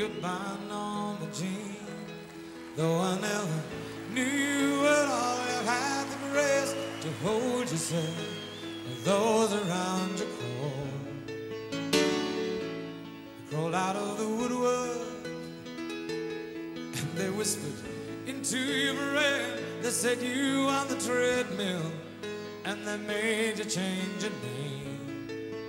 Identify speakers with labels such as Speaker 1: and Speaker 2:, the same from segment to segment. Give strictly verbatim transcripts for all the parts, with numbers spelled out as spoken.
Speaker 1: Goodbye, Norma Jean. Though I never knew at all, you had the grace to hold yourself with those around you crawled. They crawled out of the woodwork and they whispered into your brain. They set you on the treadmill and they made you change your name.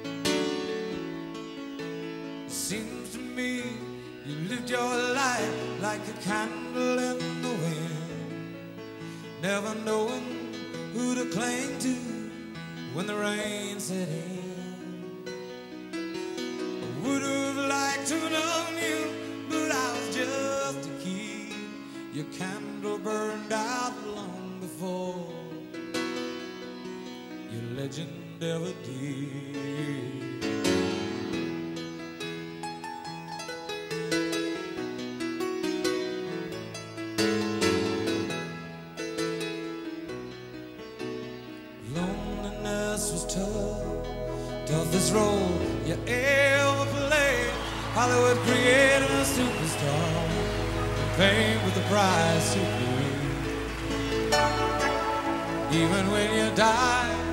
Speaker 1: It seems to me you lived your life like a candle in the wind, never knowing who to cling to when the rain set in. I would have liked to have known you, but I was just a kid. Your candle burned out long before your legend ever did. Was tough, toughest role you ever played. Hollywood created a superstar, fame with the price you paid. Even when you died,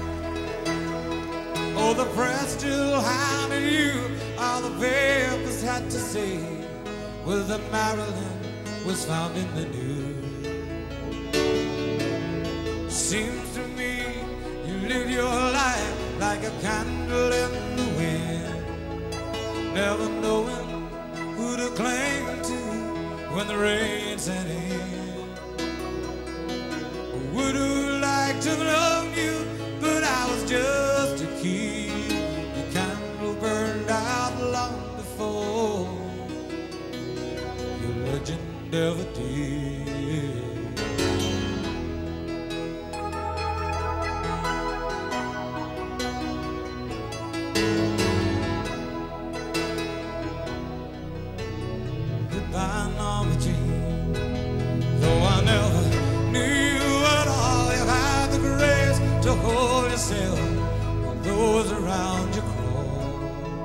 Speaker 1: oh, the press still hounded you. All the papers had to say was that Marilyn was found in the news. Seems to me you lived your life like a candle in the wind, never knowing who to cling to when the rain set in. I would have liked to have known you, but I was just a kid. Your candle burned out long before your legend ever did. Goodbye, Norma Jean. Though I never knew at all, you had the grace to hold yourself when those around you crawl.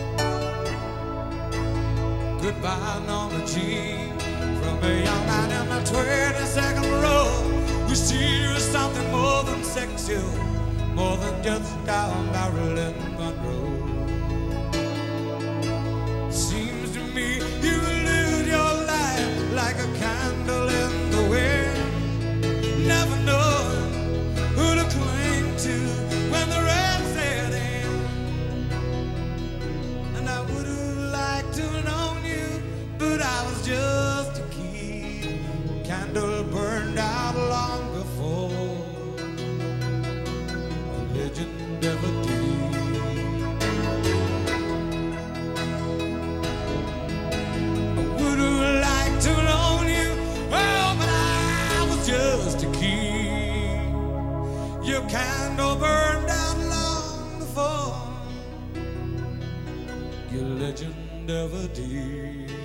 Speaker 1: Goodbye, Norma Jean. From a young man in the twenty-second row, who sees something more than sexual, more than just our Marilyn Monroe. Seems to me you like a candle in the wind, never knowing who to cling to when the rain set in. And I would have liked to have known you, but I was just a kid. Candle burned out long before the legend ever did. Just a key. Your candle burned out long before your legend ever did.